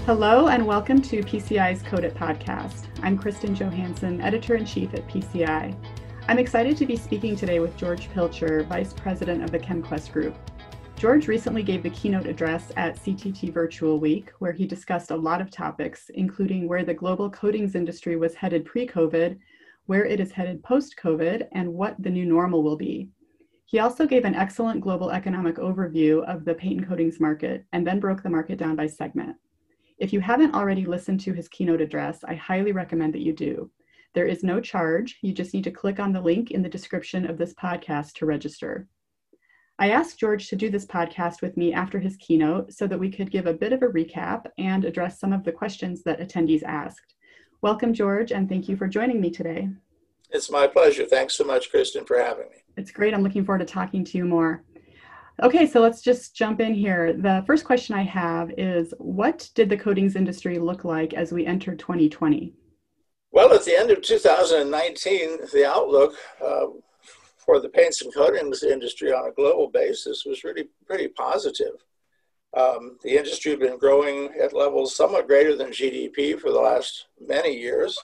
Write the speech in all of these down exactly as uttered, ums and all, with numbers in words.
Hello and welcome to P C I's Code It podcast. I'm Kristen Johansson, Editor-in-Chief at P C I. I'm excited to be speaking today with George Pilcher, Vice President of the ChemQuest Group. George recently gave the keynote address at C T T Virtual Week, where he discussed a lot of topics, including where the global coatings industry was headed pre-COVID, where it is headed post-COVID, and what the new normal will be. He also gave an excellent global economic overview of the paint and coatings market, and then broke the market down by segment. If you haven't already listened to his keynote address, I highly recommend that you do. There is no charge. You just need to click on the link in the description of this podcast to register. I asked George to do this podcast with me after his keynote so that we could give a bit of a recap and address some of the questions that attendees asked. Welcome, George, and thank you for joining me today. It's my pleasure. Thanks so much, Kristen, for having me. It's great. I'm looking forward to talking to you more. Okay, so let's just jump in here. The first question I have is, what did the coatings industry look like as we entered twenty twenty? Well, at the end of two thousand nineteen, the outlook uh, for the paints and coatings industry on a global basis was really pretty positive. Um, the industry had been growing at levels somewhat greater than G D P for the last many years.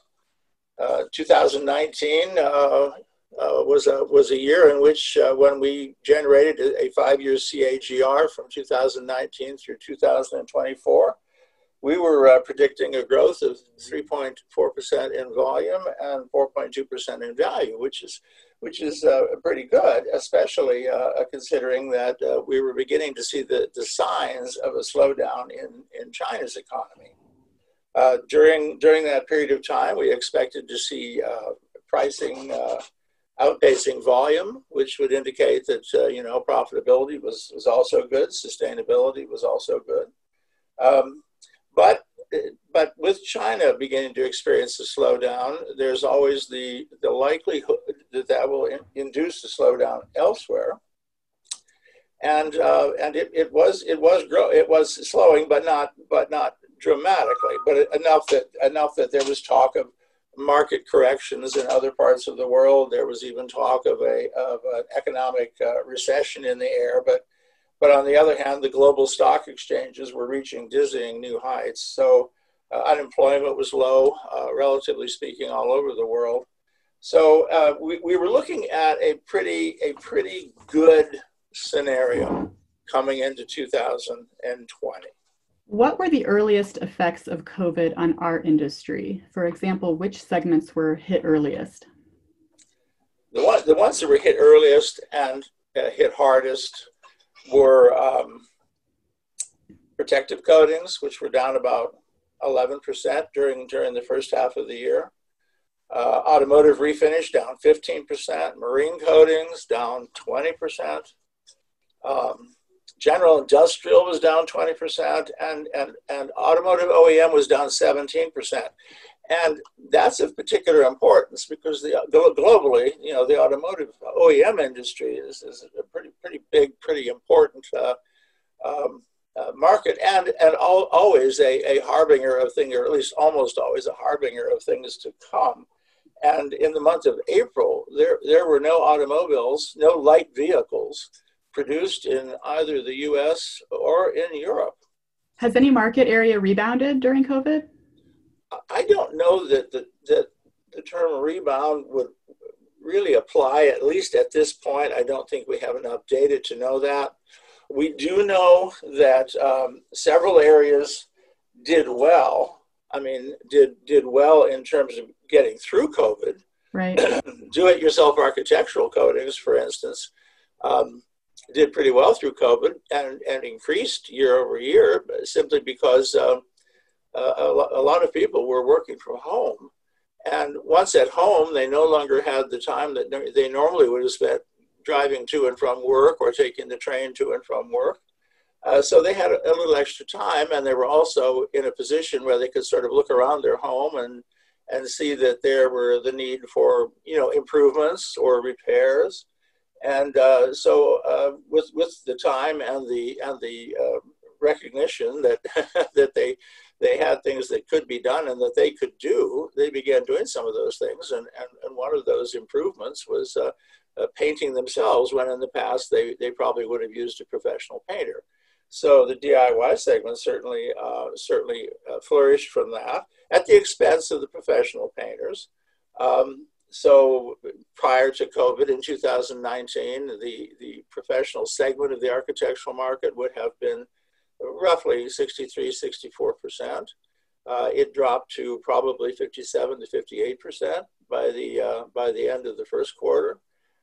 Uh, two thousand nineteen uh, Uh, was a was a year in which uh, when we generated a five-year C A G R from two thousand nineteen through two thousand twenty-four, we were uh, predicting a growth of three point four percent in volume and four point two percent in value, which is which is uh, pretty good, especially uh, considering that uh, we were beginning to see the, the signs of a slowdown in, in China's economy. Uh, during during that period of time, we expected to see uh, pricing uh, outpacing volume, which would indicate that, uh, you know, profitability was, was also good, sustainability was also good. Um, but, but with China beginning to experience a slowdown, there's always the, the likelihood that that will in, induce a slowdown elsewhere. And, uh, and it, it was, it was grow, it was slowing, but not, but not dramatically, but enough that, enough that there was talk of market corrections in other parts of the world. There was even talk of a of an economic uh, recession in the air, but but on the other hand, the global stock exchanges were reaching dizzying new heights. So uh, unemployment was low, uh, relatively speaking, all over the world. So uh, we we were looking at a pretty a pretty good scenario coming into two thousand twenty. What were the earliest effects of COVID on our industry? For example, which segments were hit earliest? The, one, the ones that were hit earliest and uh, hit hardest were um, protective coatings, which were down about eleven percent during, during the first half of the year. Uh, automotive refinish down fifteen percent. Marine coatings down twenty percent. Um, General industrial was down twenty percent, and, and, and automotive O E M was down seventeen percent. And that's of particular importance because the, globally, you know, the automotive O E M industry is, is a pretty, pretty big, pretty important uh, um, uh, market, and, and all, always a, a harbinger of things, or at least almost always a harbinger of things to come. And in the month of April, there, there were no automobiles, no light vehicles produced in either the U S or in Europe. Has any market area rebounded during COVID? I don't know that the, that the term rebound would really apply, at least at this point. I don't think we have enough data to know that. We do know that um, several areas did well. I mean, did, did well in terms of getting through COVID. Right. Do-it-yourself architectural coatings, for instance, um, did pretty well through COVID and, and increased year over year simply because uh, uh, a, a lot of people were working from home. And once at home, they no longer had the time that they normally would have spent driving to and from work or taking the train to and from work. Uh, so they had a, a little extra time, and they were also in a position where they could sort of look around their home and, and see that there were the need for, you know, improvements or repairs. And uh, so, uh, with with the time and the and the uh, recognition that that they they had things that could be done and that they could do, they began doing some of those things. And and, and one of those improvements was uh, uh, painting themselves, when in the past they they probably would have used a professional painter. So the D I Y segment certainly uh, certainly uh, flourished from that at the expense of the professional painters. Um, so prior to COVID in two thousand nineteen, the, the professional segment of the architectural market would have been roughly sixty-three, sixty-four percent. Uh, it dropped to probably fifty-seven to fifty-eight percent by the uh, by the end of the first quarter.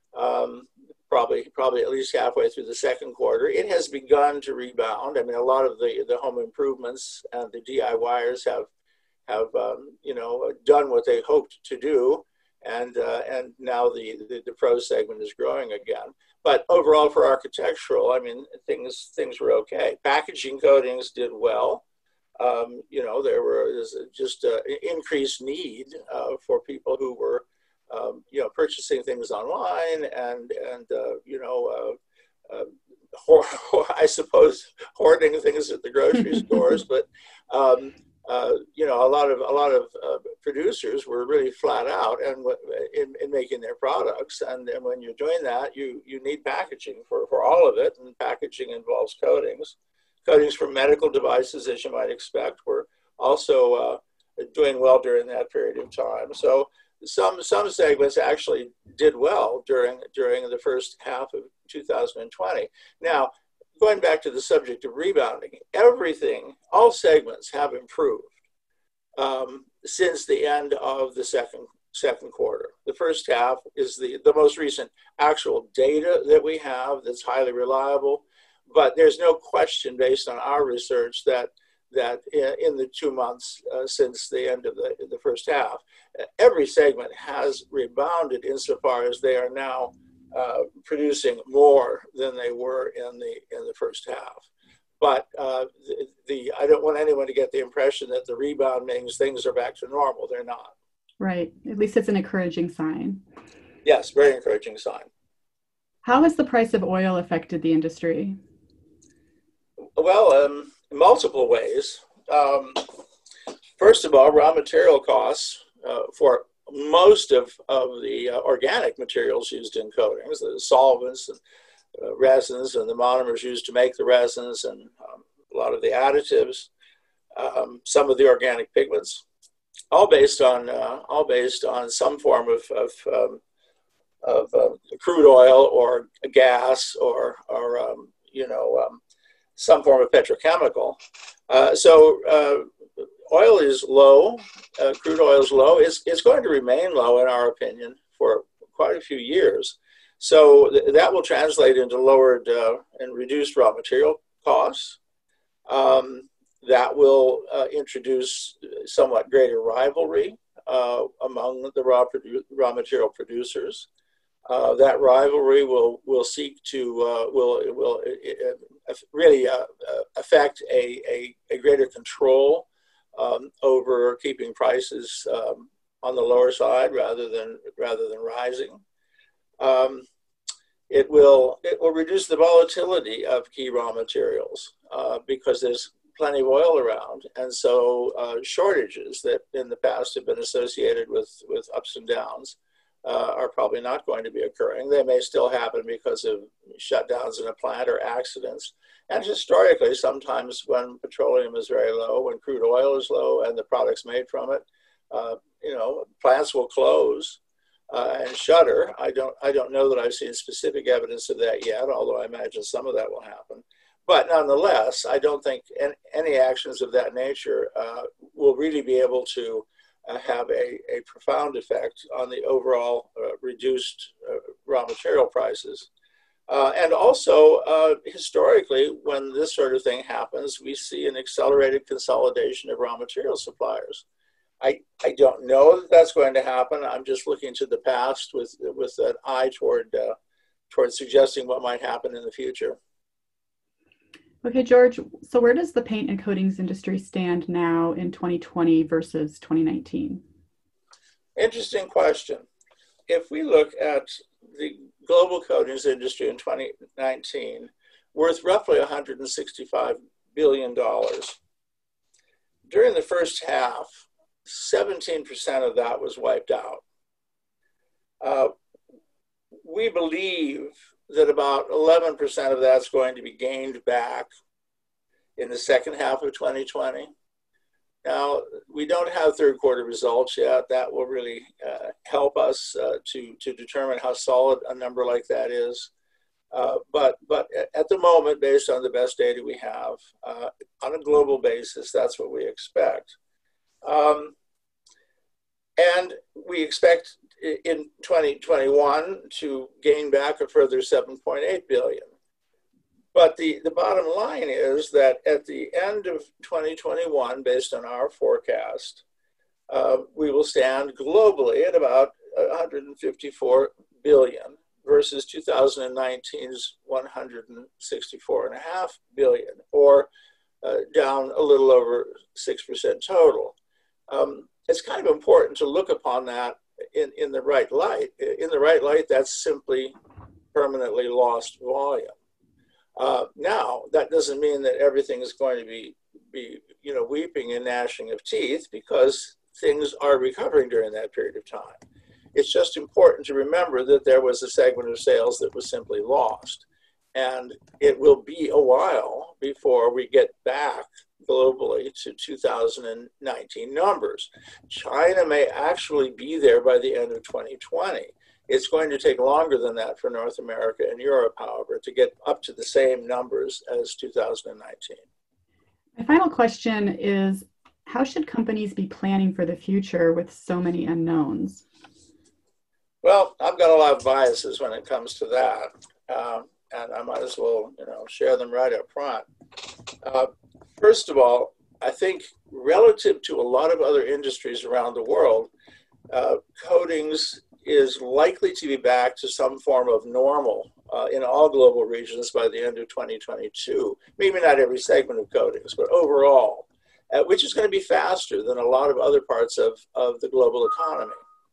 Um, probably probably at least halfway through the second quarter. It has begun to rebound. I mean, a lot of the, the home improvements and the DIYers have have um, you know done what they hoped to do, and uh, and now the, the the pro segment is growing again. But overall, for architectural, I mean, things things were okay. Packaging coatings did well. Um, you know, there was just an increased need uh, for people who were Um, you know, purchasing things online and, and uh, you know, uh, uh, ho- I suppose hoarding things at the grocery stores. But, um, uh, you know, a lot of, a lot of uh, producers were really flat out and in, in making their products. And, and when you're doing that, you, you need packaging for, for all of it. And packaging involves coatings. Coatings for medical devices, as you might expect, were also uh, doing well during that period of time. So, Some some segments actually did well during during the first half of two thousand twenty. Now, going back to the subject of rebounding, everything, all segments have improved um, since the end of the second second quarter. The first half is the, the most recent actual data that we have that's highly reliable, but there's no question based on our research that that in the two months uh, since the end of the, the first half, every segment has rebounded insofar as they are now uh, producing more than they were in the in the first half. But uh, the, the I don't want anyone to get the impression that the rebound means things are back to normal. They're not. Right. At least it's an encouraging sign. Yes, very encouraging sign. How has the price of oil affected the industry? Well, um, multiple ways. Um, first of all, raw material costs uh, for most of, of the uh, organic materials used in coatings, the solvents and uh, resins and the monomers used to make the resins and um, a lot of the additives, um, some of the organic pigments, all based on uh, all based on some form of, of, um, of uh, crude oil or gas or, or um, you know, um, some form of petrochemical. Uh, so uh, oil is low, uh, crude oil is low. It's, it's going to remain low, in our opinion, for quite a few years. So th- that will translate into lowered uh, and reduced raw material costs. Um, that will uh, introduce somewhat greater rivalry uh, among the raw, produ- raw material producers. Uh, that rivalry will will seek to uh, will will uh, really uh, affect a, a, a greater control um, over keeping prices um, on the lower side rather than rather than rising. Um, it will it will reduce the volatility of key raw materials uh, because there's plenty of oil around, and so uh, shortages that in the past have been associated with with ups and downs Uh, are probably not going to be occurring. They may still happen because of shutdowns in a plant or accidents. And historically, sometimes when petroleum is very low, when crude oil is low and the products made from it, uh, you know, plants will close uh, and shutter. I don't, I don't know that I've seen specific evidence of that yet, although I imagine some of that will happen. But nonetheless, I don't think any actions of that nature uh, will really be able to Uh, have a, a profound effect on the overall uh, reduced uh, raw material prices. Uh, and also, uh, historically, when this sort of thing happens, we see an accelerated consolidation of raw material suppliers. I, I don't know that that's going to happen. I'm just looking to the past with, with an eye toward, uh, toward suggesting what might happen in the future. Okay, George, so where does the paint and coatings industry stand now in twenty twenty versus twenty nineteen? Interesting question. If we look at the global coatings industry in twenty nineteen, worth roughly one hundred sixty-five billion dollars. During the first half, seventeen percent of that was wiped out. Uh, we believe that about eleven percent of that's going to be gained back in the second half of twenty twenty. Now, we don't have third quarter results yet. That will really uh, help us uh, to, to determine how solid a number like that is. Uh, but, but at the moment, based on the best data we have, uh, on a global basis, that's what we expect. Um, and we expect in twenty twenty-one to gain back a further seven point eight billion. But the, the bottom line is that at the end of twenty twenty-one, based on our forecast, uh, we will stand globally at about one hundred fifty-four billion versus two thousand nineteen's one hundred sixty-four point five billion, or uh, down a little over six percent total. Um, it's kind of important to look upon that in, in the right light. In the right light, that's simply permanently lost volume. Uh, now, that doesn't mean that everything is going to be, be, you know, weeping and gnashing of teeth, because things are recovering during that period of time. It's just important to remember that there was a segment of sales that was simply lost. And it will be a while before we get back globally to two thousand nineteen numbers. China may actually be there by the end of twenty twenty. It's going to take longer than that for North America and Europe, however, to get up to the same numbers as two thousand nineteen. My final question is, how should companies be planning for the future with so many unknowns? Well, I've got a lot of biases when it comes to that, um, and I might as well, you know, share them right up front. Uh, first of all, I think relative to a lot of other industries around the world, uh, coatings is likely to be back to some form of normal uh, in all global regions by the end of twenty twenty-two. Maybe not every segment of coatings, but overall, uh, which is going to be faster than a lot of other parts of, of the global economy.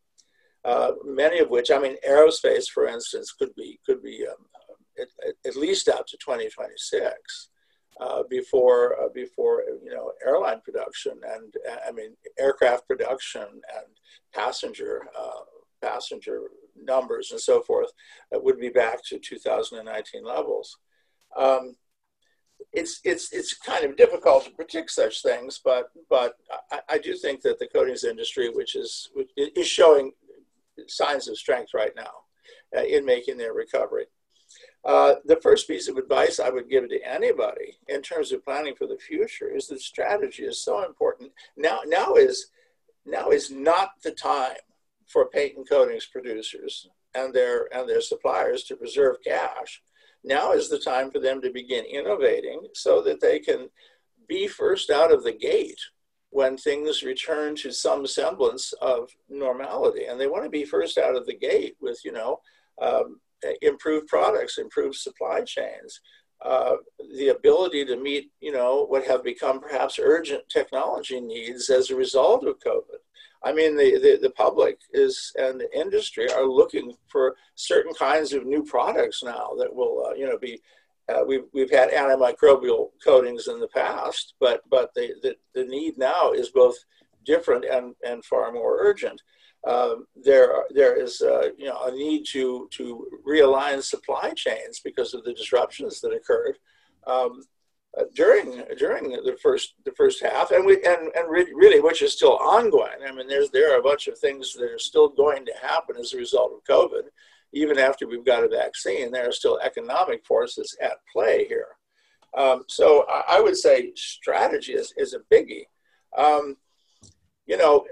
Uh, many of which, I mean, aerospace, for instance, could be could be um, at, at least out to twenty twenty-six uh, before uh, before you know airline production and I mean aircraft production and passenger uh, passenger numbers and so forth that would be back to two thousand nineteen levels. Um, it's it's it's kind of difficult to predict such things, but but I, I do think that the coatings industry, which is which is showing signs of strength right now uh, in making their recovery. Uh, the first piece of advice I would give to anybody in terms of planning for the future is that strategy is so important. Now, now is now is not the time for paint and coatings producers and their and their suppliers to preserve cash. Now is the time for them to begin innovating so that they can be first out of the gate when things return to some semblance of normality. And they want to be first out of the gate with, you know, um, improved products, improved supply chains, uh, the ability to meet, you know, what have become perhaps urgent technology needs as a result of COVID. I mean, the, the, the public is and the industry are looking for certain kinds of new products now that will, uh, you know, be Uh, we've, we've had antimicrobial coatings in the past, but, but the, the, the need now is both different and, and far more urgent. Um, there, there is uh, you know, a need to, to realign supply chains because of the disruptions that occurred um, uh, during, during the first, the first half, and, we, and, and re really which is still ongoing. I mean, there's, there are a bunch of things that are still going to happen as a result of COVID. Even after we've got a vaccine, there are still economic forces at play here. Um, so I, I would say strategy is, is a biggie. Um, you know,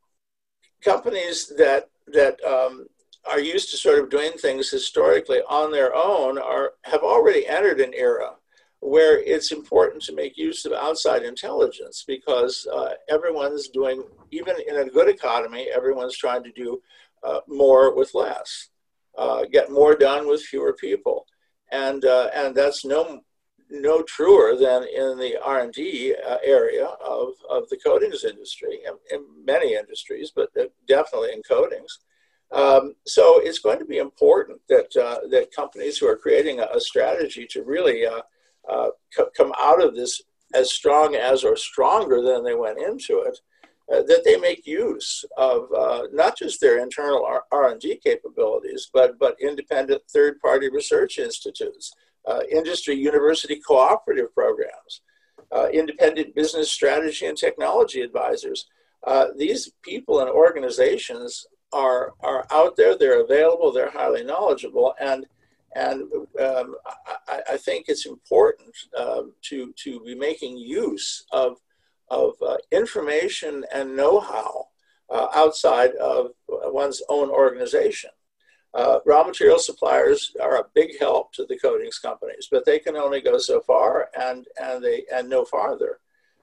companies that, that um, are used to sort of doing things historically on their own are, have already entered an era where it's important to make use of outside intelligence because uh, everyone's doing, even in a good economy, everyone's trying to do uh, more with less. Uh, get more done with fewer people, and uh, and that's no no truer than in the R and D uh, area of, of the coatings industry, in, in many industries, but definitely in coatings. Um, so it's going to be important that uh, that companies who are creating a, a strategy to really uh, uh, co come out of this as strong as or stronger than they went into it. Uh, that they make use of uh, not just their internal R and D capabilities, but, but independent third-party research institutes, uh, industry university cooperative programs. uh, independent business strategy and technology advisors. Uh, these people and organizations are, are out there, they're available, they're highly knowledgeable, and, and um, I, I think it's important uh, to, to be making use of, of uh, information and know-how uh, outside of one's own organization. Uh, raw material suppliers are a big help to the coatings companies, but they can only go so far and, and, they, and no farther.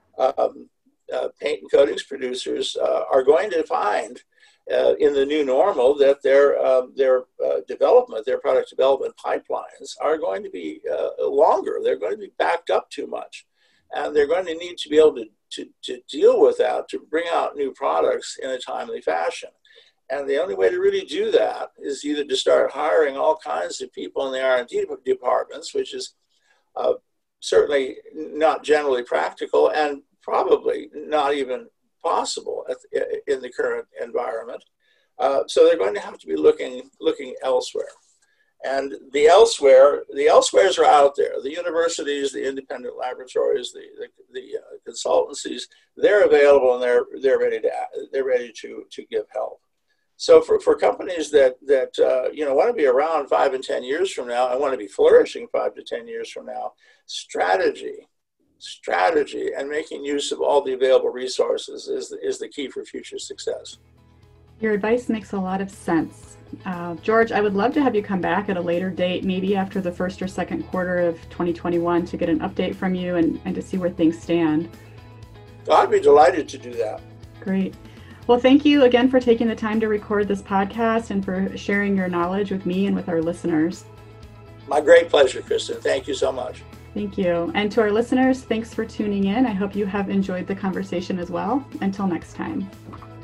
Um, uh, paint and coatings producers uh, are going to find uh, in the new normal that their, um, their uh, development, their product development pipelines are going to be uh, longer. They're going to be backed up too much. And they're going to need to be able to, to, to deal with that, to bring out new products in a timely fashion. And the only way to really do that is either to start hiring all kinds of people in the R and D departments, which is uh, certainly not generally practical and probably not even possible at, in the current environment. Uh, so they're going to have to be looking, looking elsewhere. And the elsewhere, the elsewheres are out there. The universities, the independent laboratories, the, the, the uh, consultancies, they're available and they're, they're ready to, they're ready to, to give help. So for, for companies that, that uh, you know, want to be around five and ten years from now and want to be flourishing five to ten years from now, strategy, strategy and making use of all the available resources is the, is the key for future success. Your advice makes a lot of sense. Uh, George, I would love to have you come back at a later date, maybe after the first or second quarter of twenty twenty-one, to get an update from you and, and to see where things stand. I'd be delighted to do that. Great. Well, thank you again for taking the time to record this podcast and for sharing your knowledge with me and with our listeners. My great pleasure, Kristen. Thank you so much. Thank you. And to our listeners, thanks for tuning in. I hope you have enjoyed the conversation as well. Until next time.